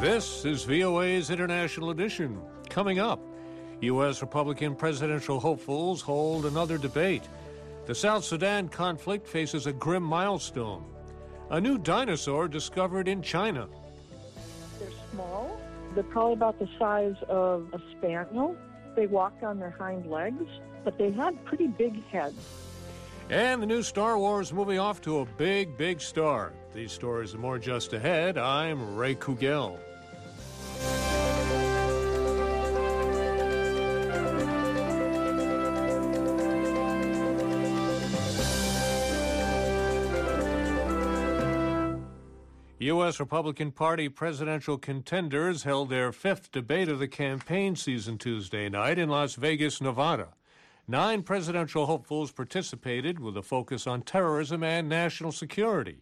This is VOA's International Edition. Coming up, U.S. Republican presidential hopefuls hold another debate. The South Sudan conflict faces a grim milestone. A new dinosaur discovered in China. They're small. They're probably about the size of a spaniel. They walk on their hind legs, but they had pretty big heads. And the new Star Wars movie off to a big, big start. These stories and more just ahead. I'm Ray Kugel. U.S. Republican Party presidential contenders held their fifth debate of the campaign season Tuesday night in Las Vegas, Nevada. 9 presidential hopefuls participated with a focus on terrorism and national security.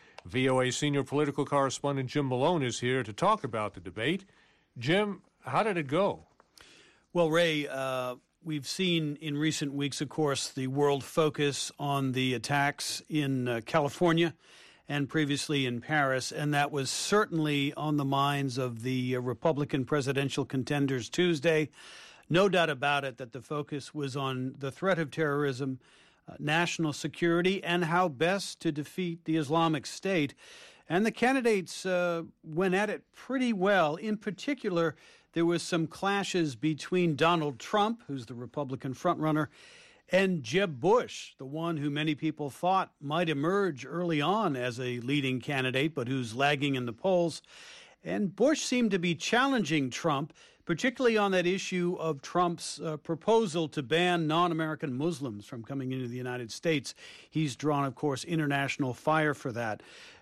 VOA senior political correspondent Jim Malone is here to talk about the debate. Jim, how did it go? Well, Ray, we've seen in recent weeks, of course, the world focus on the attacks in California and previously in Paris, and that was certainly on the minds of the Republican presidential contenders Tuesday. No doubt about it that the focus was on the threat of terrorism, national security, and how best to defeat the Islamic State. And the candidates went at it pretty well. In particular, there was some clashes between Donald Trump, who's the Republican frontrunner, and Jeb Bush, the one who many people thought might emerge early on as a leading candidate, but who's lagging in the polls. And Bush seemed to be challenging Trump, particularly on that issue of Trump's proposal to ban non-American Muslims from coming into the United States. He's drawn, of course, international fire for that.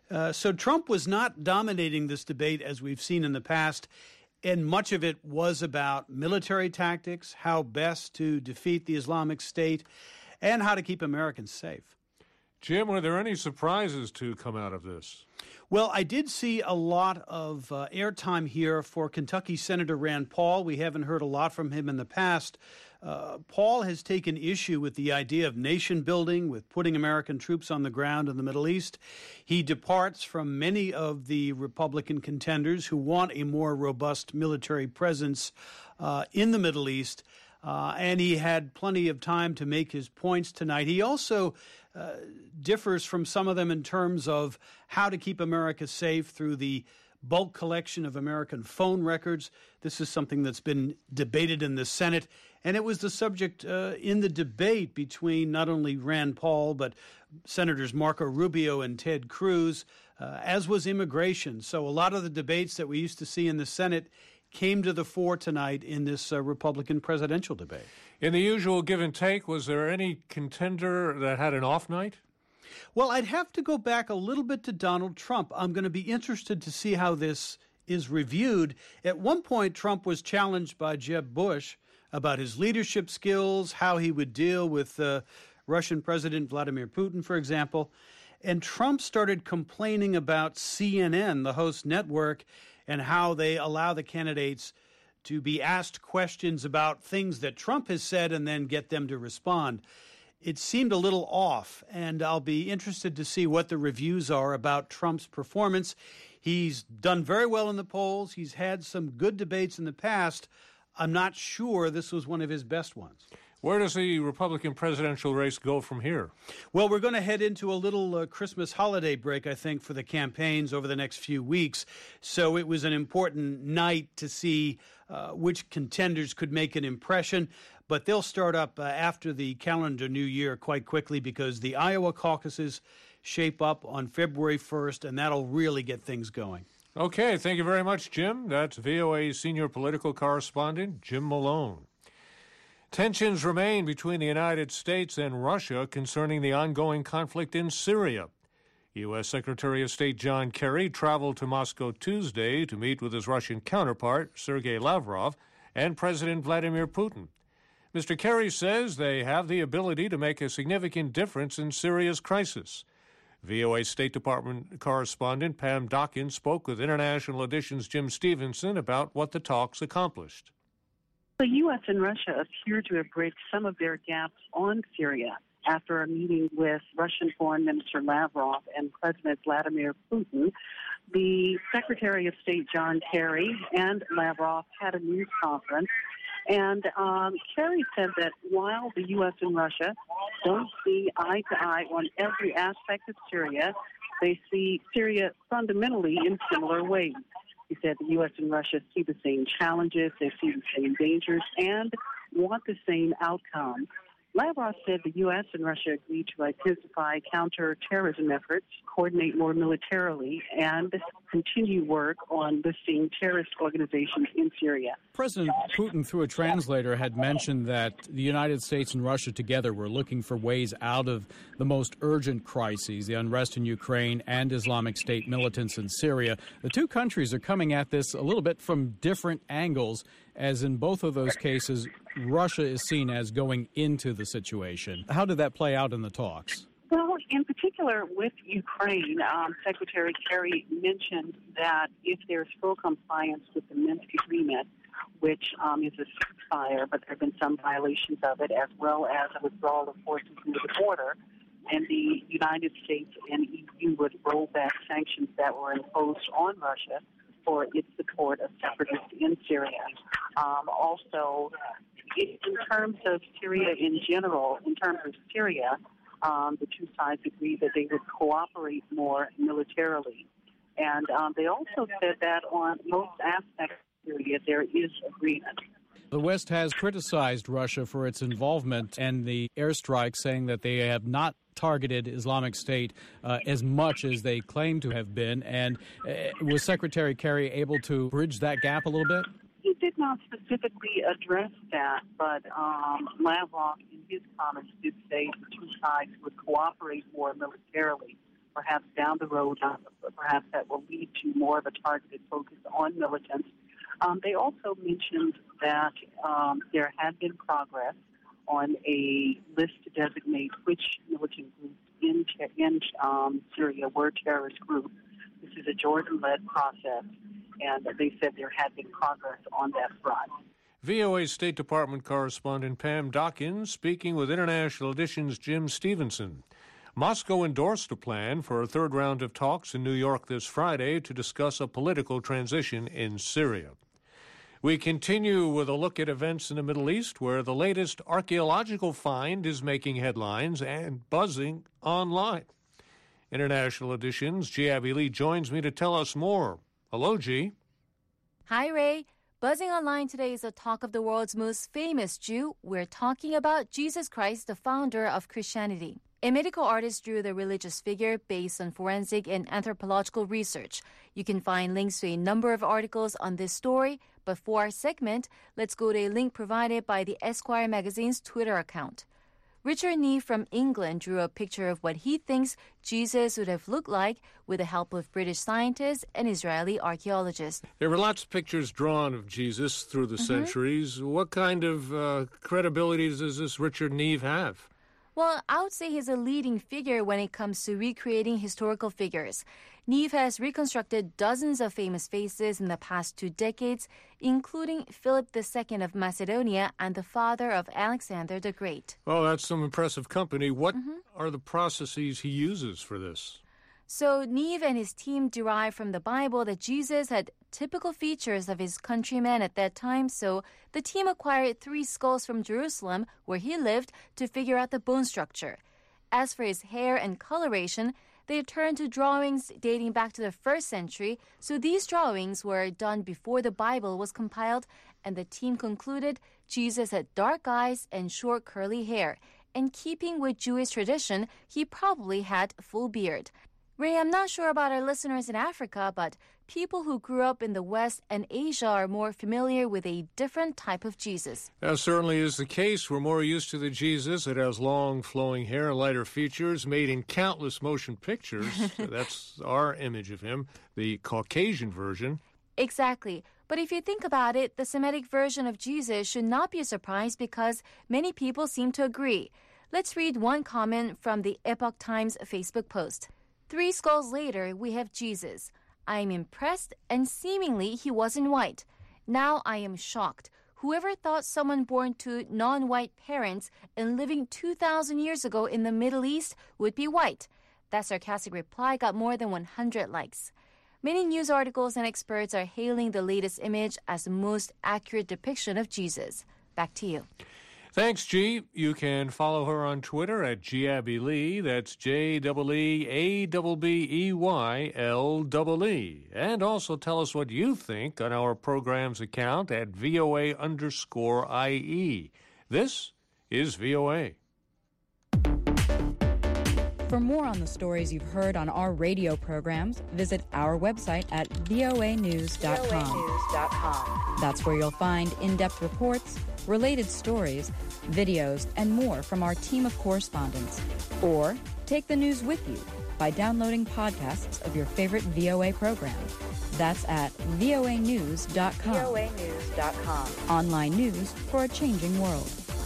So Trump was not dominating this debate as we've seen in the past, and much of it was about military tactics, how best to defeat the Islamic State, and how to keep Americans safe. Jim, were there any surprises to come out of this? Well, I did see a lot of airtime here for Kentucky Senator Rand Paul. We haven't heard a lot from him in the past. Paul has taken issue with the idea of nation building, with putting American troops on the ground in the Middle East. He departs from many of the Republican contenders who want a more robust military presence in the Middle East. And he had plenty of time to make his points tonight. He also differs from some of them in terms of how to keep America safe through the bulk collection of American phone records. This is something that's been debated in the Senate, and it was the subject in the debate between not only Rand Paul, but Senators Marco Rubio and Ted Cruz, as was immigration. So a lot of the debates that we used to see in the Senate came to the fore tonight in this Republican presidential debate. In the usual give and take, was there any contender that had an off night? Well, I'd have to go back a little bit to Donald Trump. I'm going to be interested to see how this is reviewed. At one point, Trump was challenged by Jeb Bush about his leadership skills, how he would deal with Russian President Vladimir Putin, for example. And Trump started complaining about CNN, the host network, and how they allow the candidates to be asked questions about things that Trump has said and then get them to respond. It seemed a little off, and I'll be interested to see what the reviews are about Trump's performance. He's done very well in the polls. He's had some good debates in the past. I'm not sure this was one of his best ones. Where does the Republican presidential race go from here? Well, we're going to head into a little Christmas holiday break, I think, for the campaigns over the next few weeks. So it was an important night to see which contenders could make an impression. But they'll start up after the calendar new year quite quickly because the Iowa caucuses shape up on February 1st, and that'll really get things going. Okay, thank you very much, Jim. That's VOA senior political correspondent Jim Malone. Tensions remain between the United States and Russia concerning the ongoing conflict in Syria. U.S. Secretary of State John Kerry traveled to Moscow Tuesday to meet with his Russian counterpart, Sergei Lavrov, and President Vladimir Putin. Mr. Kerry says they have the ability to make a significant difference in Syria's crisis. VOA State Department correspondent Pam Dawkins spoke with International Edition's Jim Stevenson about what the talks accomplished. The U.S. and Russia appear to have bridged some of their gaps on Syria after a meeting with Russian Foreign Minister Lavrov and President Vladimir Putin. The Secretary of State John Kerry and Lavrov had a news conference, and Kerry said that while the U.S. and Russia don't see eye to eye on every aspect of Syria, they see Syria fundamentally in similar ways. He said the U.S. and Russia see the same challenges, they see the same dangers, and want the same outcome. Lavrov said the U.S. and Russia agreed to intensify counterterrorism efforts, coordinate more militarily, and continue work on listing terrorist organizations in Syria. President Putin, through a translator, had mentioned that the United States and Russia together were looking for ways out of the most urgent crises, the unrest in Ukraine and Islamic State militants in Syria. The two countries are coming at this a little bit from different angles, as in both of those cases, Russia is seen as going into the situation. How did that play out in the talks? Well, in particular with Ukraine, Secretary Kerry mentioned that if there's full compliance with the Minsk agreement, which is a ceasefire, but there have been some violations of it, as well as a withdrawal of forces near the border, and the United States and EU would roll back sanctions that were imposed on Russia for its support of separatists in Syria. Also, in terms of Syria in general, the two sides agreed that they would cooperate more militarily. And they also said that on most aspects of Syria, there is agreement. The West has criticized Russia for its involvement and the airstrikes, saying that they have not targeted Islamic State as much as they claim to have been. And was Secretary Kerry able to bridge that gap a little bit? He did not specifically address that, but Lavrov, in his comments, did say the two sides would cooperate more militarily. Perhaps down the road, perhaps that will lead to more of a targeted focus on militants. They also mentioned that there had been progress on a list to designate which militant groups in Syria were terrorist groups. This is a Jordan-led process, and they said there had been progress on that front. VOA State Department correspondent Pam Dawkins speaking with International Edition's Jim Stevenson. Moscow endorsed a plan for a third round of talks in New York this Friday to discuss a political transition in Syria. We continue with a look at events in the Middle East, where the latest archaeological find is making headlines and buzzing online. International Edition's G. Abby Lee joins me to tell us more. Hello, G. Hi, Ray. Buzzing online today is the talk of the world's most famous Jew. We're talking about Jesus Christ, the founder of Christianity. A medical artist drew the religious figure based on forensic and anthropological research. You can find links to a number of articles on this story, but for our segment, let's go to a link provided by the Esquire magazine's Twitter account. Richard Neve from England drew a picture of what he thinks Jesus would have looked like with the help of British scientists and Israeli archaeologists. There were lots of pictures drawn of Jesus through the centuries. What kind of credibility does this Richard Neve have? Well, I would say he's a leading figure when it comes to recreating historical figures. Neve has reconstructed dozens of famous faces in the past 2 decades, including Philip II of Macedonia and the father of Alexander the Great. Oh, that's some impressive company. What are the processes he uses for this? So Neve and his team derive from the Bible that Jesus had typical features of his countrymen at that time, so the team acquired 3 skulls from Jerusalem, where he lived, to figure out the bone structure. As for his hair and coloration, they turned to drawings dating back to the 1st century, so these drawings were done before the Bible was compiled, and the team concluded Jesus had dark eyes and short curly hair. In keeping with Jewish tradition, he probably had a full beard. Ray, I'm not sure about our listeners in Africa, but people who grew up in the West and Asia are more familiar with a different type of Jesus. That certainly is the case. We're more used to the Jesus that has long, flowing hair, lighter features, made in countless motion pictures. That's our image of him, the Caucasian version. Exactly. But if you think about it, the Semitic version of Jesus should not be a surprise because many people seem to agree. Let's read one comment from the Epoch Times Facebook post. 3 skulls later, we have Jesus. I am impressed, and seemingly he wasn't white. Now I am shocked. Whoever thought someone born to non-white parents and living 2,000 years ago in the Middle East would be white? That sarcastic reply got more than 100 likes. Many news articles and experts are hailing the latest image as the most accurate depiction of Jesus. Back to you. Thanks, G. You can follow her on Twitter at GAbbyLee. That's JEEABBEYLEE. And also tell us what you think on our program's account at VOA_IE. This is VOA. For more on the stories you've heard on our radio programs, visit our website at voanews.com. That's where you'll find in-depth reports, related stories, videos, and more from our team of correspondents. Or take the news with you by downloading podcasts of your favorite VOA program. That's at voanews.com. voanews.com. Online news for a changing world.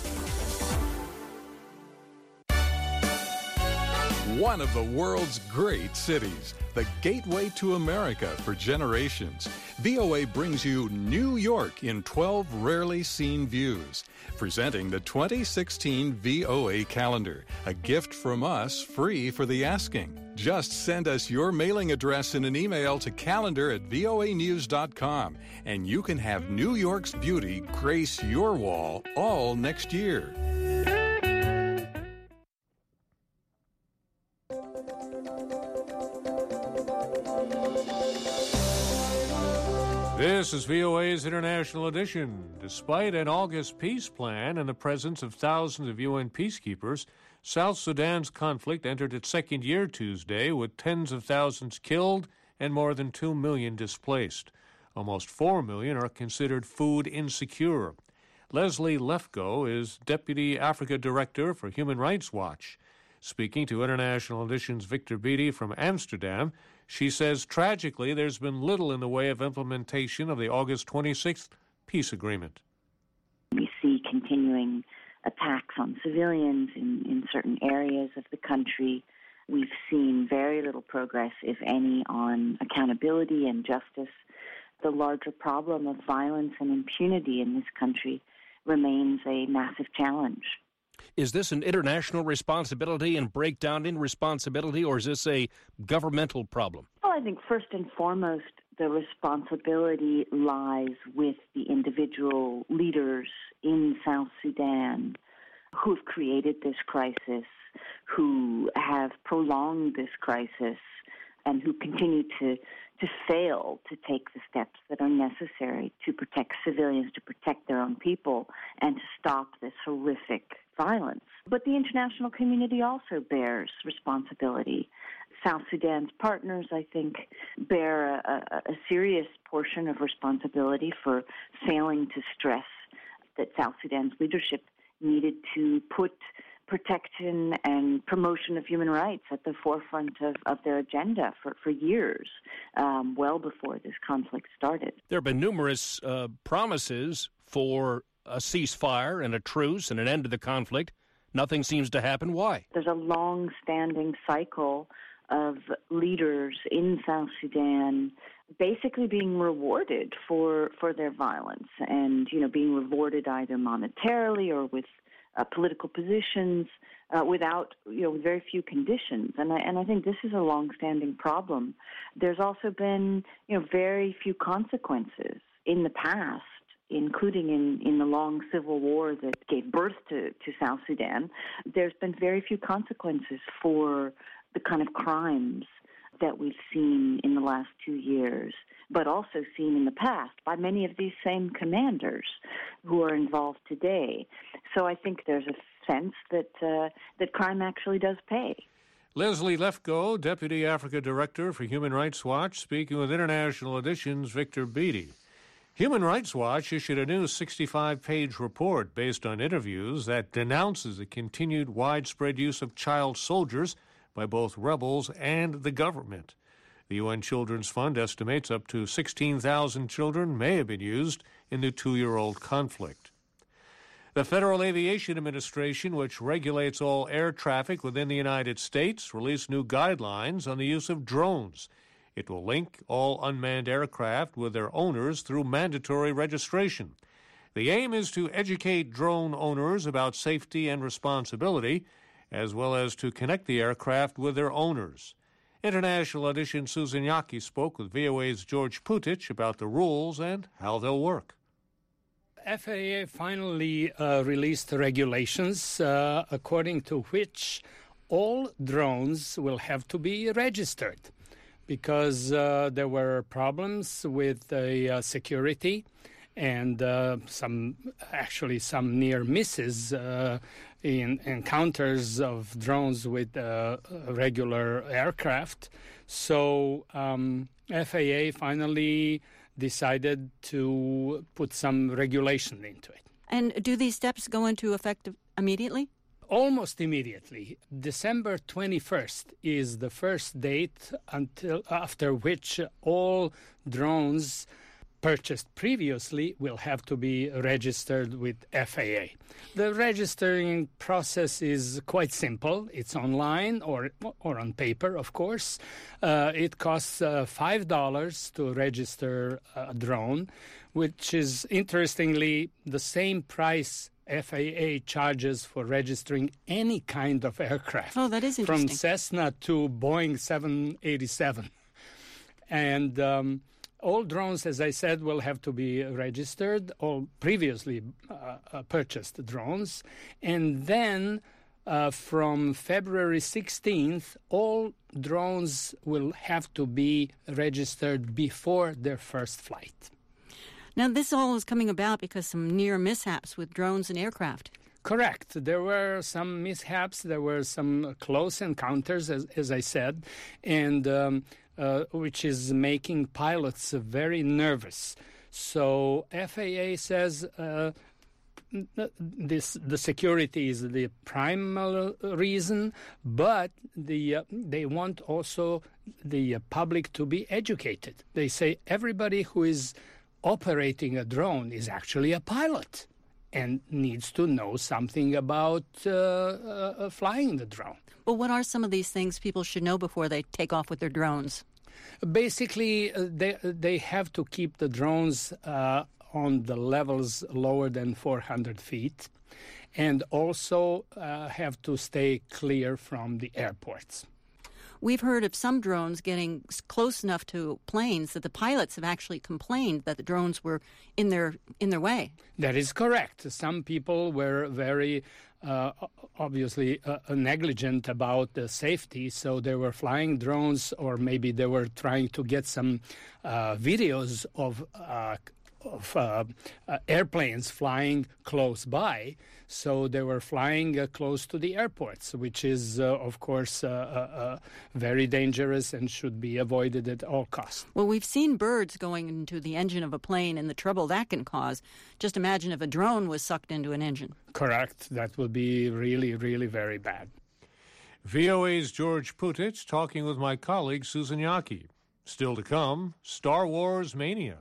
One of the world's great cities, the gateway to America for generations. VOA brings you New York in 12 rarely seen views. Presenting the 2016 VOA calendar, a gift from us free for the asking. Just send us your mailing address in an email to calendar@voanews.com, and you can have New York's beauty grace your wall all next year. This is VOA's International Edition. Despite an August peace plan and the presence of thousands of UN peacekeepers, South Sudan's conflict entered its second year Tuesday with tens of thousands killed and more than 2 million displaced. Almost 4 million are considered food insecure. Leslie Lefko is Deputy Africa Director for Human Rights Watch. Speaking to International Edition's Victor Beattie from Amsterdam, she says, tragically, there's been little in the way of implementation of the August 26th peace agreement. We see continuing attacks on civilians in certain areas of the country. We've seen very little progress, if any, on accountability and justice. The larger problem of violence and impunity in this country remains a massive challenge. Is this an international responsibility and breakdown in responsibility, or is this a governmental problem? Well, I think first and foremost, the responsibility lies with the individual leaders in South Sudan who have created this crisis, who have prolonged this crisis, and who continue to fail to take the steps that are necessary to protect civilians, to protect their own people, and to stop this horrific violence. But the international community also bears responsibility. South Sudan's partners, I think, bear a serious portion of responsibility for failing to stress that South Sudan's leadership needed to put protection and promotion of human rights at the forefront of their agenda for years, well before this conflict started. There have been numerous promises for a ceasefire and a truce and an end to the conflict. Nothing seems to happen. Why? There's a long-standing cycle of leaders in South Sudan basically being rewarded for their violence and, being rewarded either monetarily or with political positions without, with very few conditions. And I think this is a long-standing problem. There's also been, very few consequences in the past, including in the long civil war that gave birth to South Sudan. There's been very few consequences for the kind of crimes that we've seen in the last 2 years, but also seen in the past by many of these same commanders who are involved today. So I think there's a sense that crime actually does pay. Leslie Lefko, Deputy Africa Director for Human Rights Watch, speaking with International Edition's Victor Beattie. Human Rights Watch issued a new 65-page report based on interviews that denounces the continued widespread use of child soldiers by both rebels and the government. The UN Children's Fund estimates up to 16,000 children may have been used in the 2-year-old conflict. The Federal Aviation Administration, which regulates all air traffic within the United States, released new guidelines on the use of drones. It will link all unmanned aircraft with their owners through mandatory registration. The aim is to educate drone owners about safety and responsibility, as well as to connect the aircraft with their owners. International Edition Susan Yaki spoke with VOA's George Putich about the rules and how they'll work. FAA finally released regulations according to which all drones will have to be registered because there were problems with security and some near misses in encounters of drones with regular aircraft. So FAA finally decided to put some regulation into it. And do these steps go into effect immediately? Almost immediately. December 21st is the first date after which all drones purchased previously will have to be registered with FAA. The registering process is quite simple. It's online or on paper, of course. It costs $5 to register a drone, which is, interestingly, the same price FAA charges for registering any kind of aircraft. Oh, that is interesting. From Cessna to Boeing 787. And all drones, as I said, will have to be registered, all previously purchased drones. And then from February 16th, all drones will have to be registered before their first flight. Now, this all is coming about because some near mishaps with drones and aircraft. Correct. There were some mishaps. There were some close encounters, as I said, and which is making pilots very nervous. So FAA says the security is the primal reason, but they want also the public to be educated. They say everybody who is operating a drone is actually a pilot and needs to know something about flying the drone. Well, what are some of these things people should know before they take off with their drones? Basically, they have to keep the drones on the levels lower than 400 feet and also have to stay clear from the airports. We've heard of some drones getting close enough to planes that the pilots have actually complained that the drones were in their way. That is correct. Some people were very obviously negligent about the safety, so they were flying drones, or maybe they were trying to get some videos of airplanes flying close by. So they were flying close to the airports, which is, of course, very dangerous and should be avoided at all costs. Well, we've seen birds going into the engine of a plane and the trouble that can cause. Just imagine if a drone was sucked into an engine. Correct. That would be really, really very bad. VOA's George Putich talking with my colleague Susan Yaki. Still to come, Star Wars mania.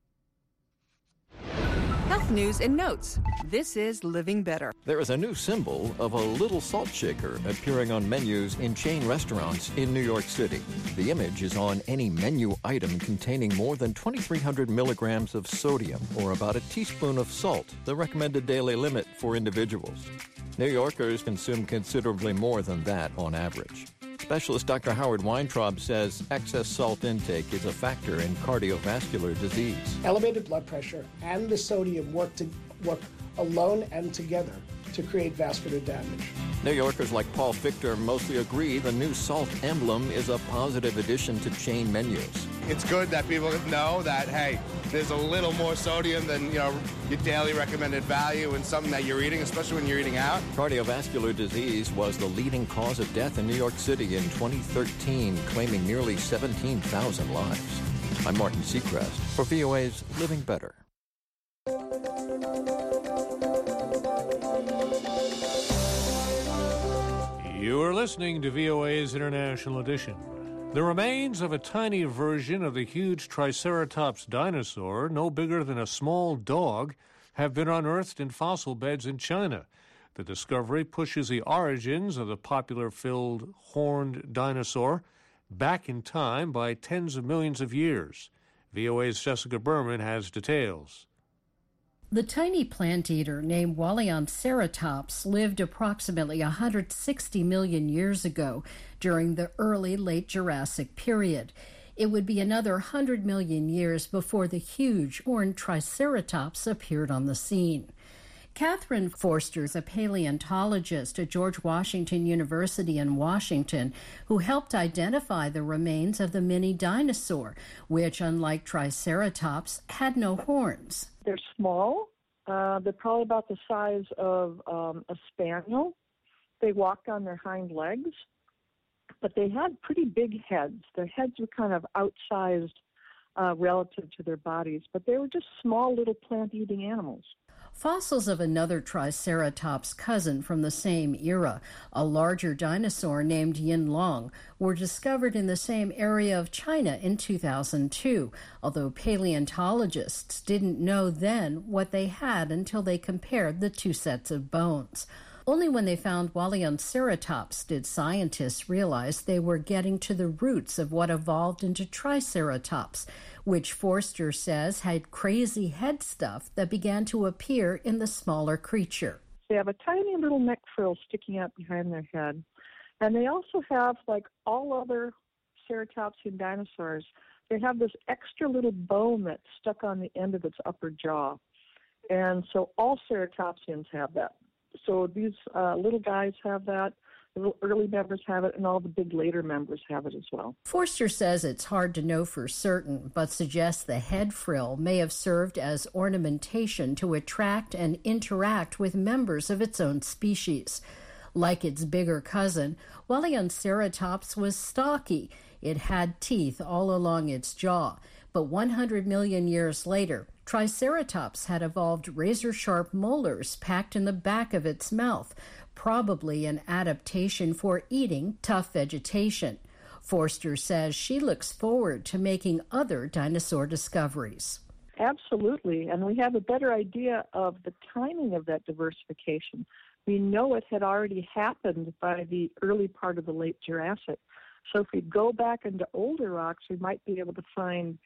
Health news and notes. This is Living Better. There is a new symbol of a little salt shaker appearing on menus in chain restaurants in New York City. The image is on any menu item containing more than 2,300 milligrams of sodium, or about a teaspoon of salt, the recommended daily limit for individuals. New Yorkers consume considerably more than that on average. Specialist Dr. Howard Weintraub says excess salt intake is a factor in cardiovascular disease. Elevated blood pressure and the sodium work alone and together to create vascular damage. New Yorkers like Paul Fichter mostly agree the new salt emblem is a positive addition to chain menus. It's good that people know that, hey, there's a little more sodium than, your daily recommended value in something that you're eating, especially when you're eating out. Cardiovascular disease was the leading cause of death in New York City in 2013, claiming nearly 17,000 lives. I'm Martin Seacrest for VOA's Living Better. You are listening to VOA's International Edition. The remains of a tiny version of the huge Triceratops dinosaur, no bigger than a small dog, have been unearthed in fossil beds in China. The discovery pushes the origins of the popular-filled horned dinosaur back in time by tens of millions of years. VOA's Jessica Berman has details. The tiny plant eater named Walianceratops lived approximately 160 million years ago during the early late Jurassic period. It would be another 100 million years before the huge horned Triceratops appeared on the scene. Catherine Forster is a paleontologist at George Washington University in Washington who helped identify the remains of the mini dinosaur, which, unlike Triceratops, had no horns. They're small. They're probably about the size of a spaniel. They walked on their hind legs, but they had pretty big heads. Their heads were kind of outsized relative to their bodies, but they were just small little plant-eating animals. Fossils of another Triceratops cousin from the same era, a larger dinosaur named Yinlong, were discovered in the same area of China in 2002, although paleontologists didn't know then what they had until they compared the two sets of bones. Only when they found Walianceratops did scientists realize they were getting to the roots of what evolved into Triceratops, which Forster says had crazy head stuff that began to appear in the smaller creature. They have a tiny little neck frill sticking out behind their head. And they also have, like all other ceratopsian dinosaurs, they have this extra little bone that's stuck on the end of its upper jaw. And so all ceratopsians have that. So these little guys have that, the little early members have it, and all the big later members have it as well. Forster says it's hard to know for certain, but suggests the head frill may have served as ornamentation to attract and interact with members of its own species. Like its bigger cousin, Walianceratops was stocky. It had teeth all along its jaw. But 100 million years later, Triceratops had evolved razor-sharp molars packed in the back of its mouth, probably an adaptation for eating tough vegetation. Forster says she looks forward to making other dinosaur discoveries. Absolutely, and we have a better idea of the timing of that diversification. We know it had already happened by the early part of the late Jurassic. So if we go back into older rocks, we might be able to find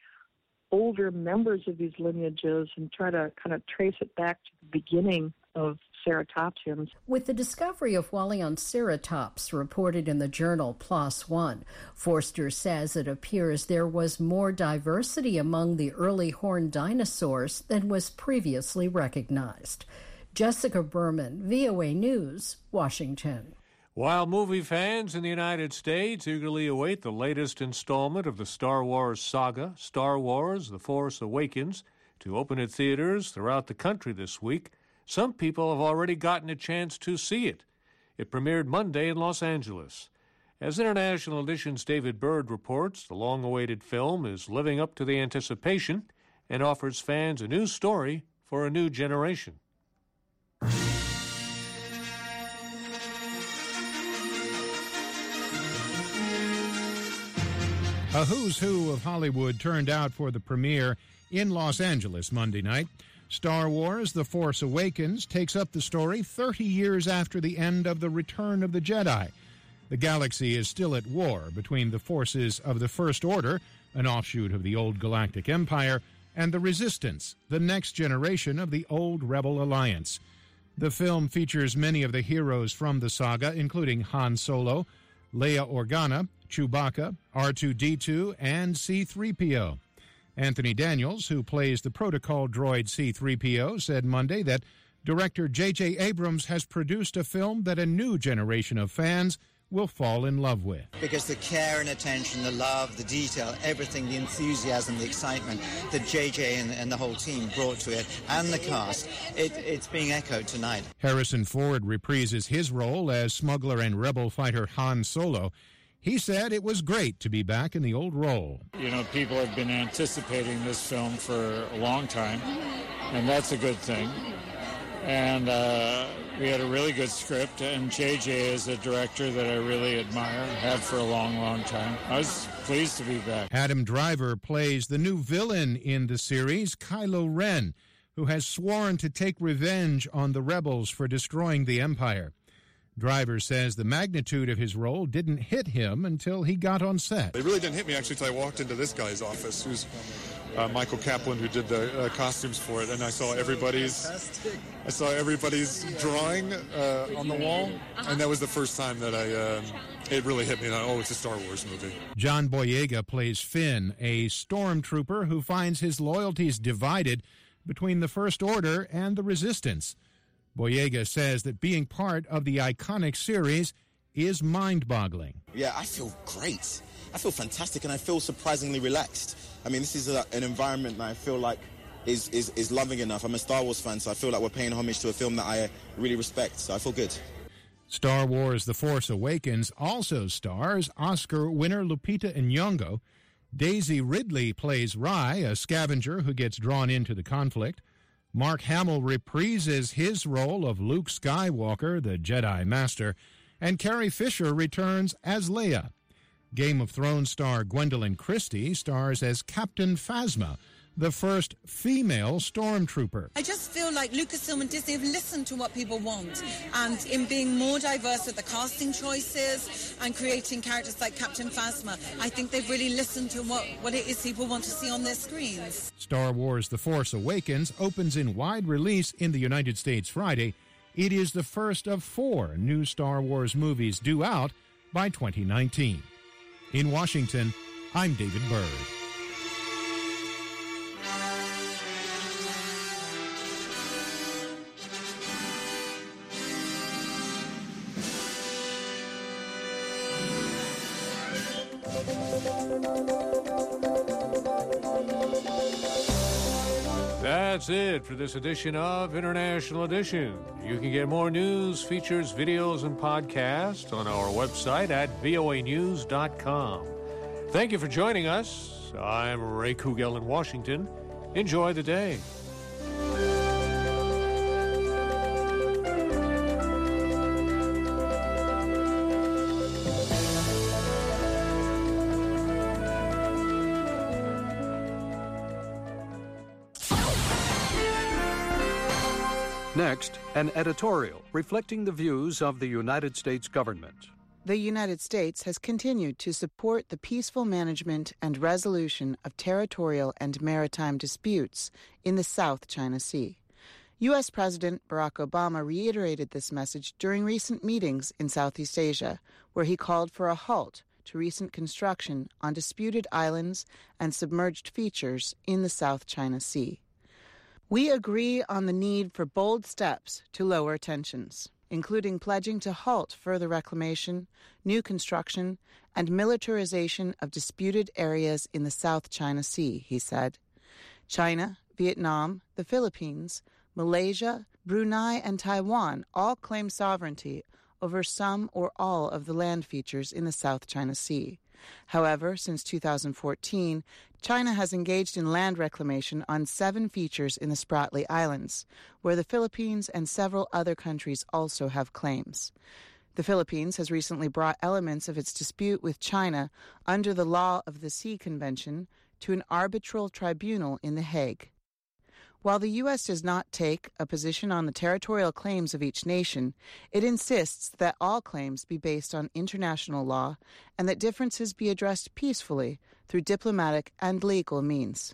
older members of these lineages and try to kind of trace it back to the beginning of ceratopsians. With the discovery of Walianceratops reported in the journal PLOS ONE, Forster says it appears there was more diversity among the early horned dinosaurs than was previously recognized. Jessica Berman, VOA News, Washington. While movie fans in the United States eagerly await the latest installment of the Star Wars saga, Star Wars: The Force Awakens, to open at theaters throughout the country this week, some people have already gotten a chance to see it. It premiered Monday in Los Angeles. As International Edition's David Byrd reports, the long-awaited film is living up to the anticipation and offers fans a new story for a new generation. A who's who of Hollywood turned out for the premiere in Los Angeles Monday night. Star Wars: The Force Awakens takes up the story 30 years after the end of the Return of the Jedi. The galaxy is still at war between the forces of the First Order, an offshoot of the old Galactic Empire, and the Resistance, the next generation of the old Rebel Alliance. The film features many of the heroes from the saga, including Han Solo, Leia Organa, Chewbacca, R2-D2, and C-3PO. Anthony Daniels, who plays the protocol droid C-3PO, said Monday that director J.J. Abrams has produced a film that a new generation of fans will fall in love with. Because the care and attention, the love, the detail, everything, the enthusiasm, the excitement that J.J. and the whole team brought to it, and the cast, it's being echoed tonight. Harrison Ford reprises his role as smuggler and rebel fighter Han Solo. He said it was great to be back in the old role. You know, people have been anticipating this film for a long time, and that's a good thing. And we had a really good script, and J.J. is a director that I really admire, have for a long, long time. I was pleased to be back. Adam Driver plays the new villain in the series, Kylo Ren, who has sworn to take revenge on the rebels for destroying the Empire. Driver says the magnitude of his role didn't hit him until he got on set. It really didn't hit me, actually, until I walked into this guy's office, who's Michael Kaplan, who did the costumes for it, and I saw everybody's drawing on the wall, and that was the first time that it really hit me. It's a Star Wars movie. John Boyega plays Finn, a stormtrooper who finds his loyalties divided between the First Order and the Resistance. Boyega says that being part of the iconic series is mind-boggling. Yeah, I feel great. I feel fantastic, and I feel surprisingly relaxed. I mean, this is an environment that I feel like is loving enough. I'm a Star Wars fan, so I feel like we're paying homage to a film that I really respect, so I feel good. Star Wars The Force Awakens also stars Oscar winner Lupita Nyong'o. Daisy Ridley plays Rey, a scavenger who gets drawn into the conflict. Mark Hamill reprises his role of Luke Skywalker, the Jedi Master, and Carrie Fisher returns as Leia. Game of Thrones star Gwendolyn Christie stars as Captain Phasma, the first female stormtrooper. I just feel like Lucasfilm and Disney have listened to what people want, and in being more diverse with the casting choices and creating characters like Captain Phasma, I think they've really listened to what it is people want to see on their screens. Star Wars The Force Awakens opens in wide release in the United States Friday. It is the first of 4 new Star Wars movies due out by 2019. In Washington, I'm David Byrd. That's it for this edition of International Edition. You can get more news, features, videos, and podcasts on our website at voanews.com. Thank you for joining us. I'm Ray Kugel in Washington. Enjoy the day. Next, an editorial reflecting the views of the United States government. The United States has continued to support the peaceful management and resolution of territorial and maritime disputes in the South China Sea. U.S. President Barack Obama reiterated this message during recent meetings in Southeast Asia, where he called for a halt to recent construction on disputed islands and submerged features in the South China Sea. We agree on the need for bold steps to lower tensions, including pledging to halt further reclamation, new construction, and militarization of disputed areas in the South China Sea, he said. China, Vietnam, the Philippines, Malaysia, Brunei, and Taiwan all claim sovereignty over some or all of the land features in the South China Sea. However, since 2014, China has engaged in land reclamation on 7 features in the Spratly Islands, where the Philippines and several other countries also have claims. The Philippines has recently brought elements of its dispute with China under the Law of the Sea Convention to an arbitral tribunal in The Hague. While the U.S. does not take a position on the territorial claims of each nation, it insists that all claims be based on international law and that differences be addressed peacefully through diplomatic and legal means.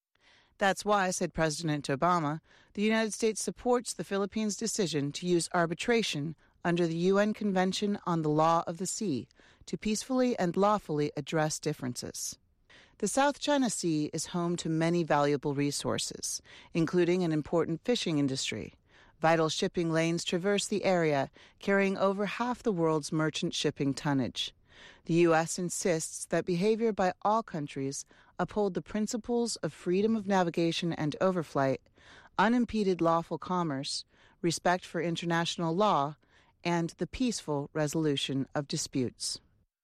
That's why, said President Obama, the United States supports the Philippines' decision to use arbitration under the UN Convention on the Law of the Sea to peacefully and lawfully address differences. The South China Sea is home to many valuable resources, including an important fishing industry. Vital shipping lanes traverse the area, carrying over half the world's merchant shipping tonnage. The U.S. insists that behavior by all countries uphold the principles of freedom of navigation and overflight, unimpeded lawful commerce, respect for international law, and the peaceful resolution of disputes.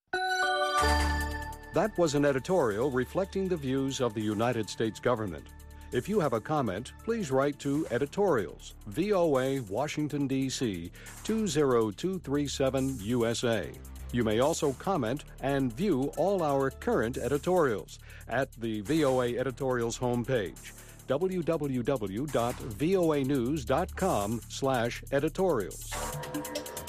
That was an editorial reflecting the views of the United States government. If you have a comment, please write to Editorials, VOA, Washington, D.C., 20237 USA. You may also comment and view all our current editorials at the VOA Editorials homepage, www.voanews.com/editorials.